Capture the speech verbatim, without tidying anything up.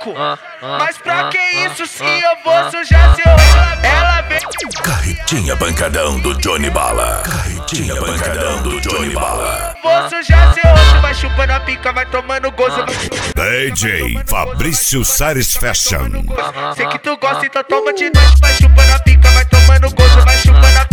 branco. Mas pra que isso se eu vou sujar seu rosto? Ela vem. Carretinha pancadão do Johnny Bala. Carretinha pancadão do Johnny Bala. Vou sujar seu rosto, vai chupando a pica, vai tomando gozo. D J Fabrício Sares Fashion. Sei que tu gosta, então toma de noite, vai chupando a pica, vai tomando gozo, vai chupando a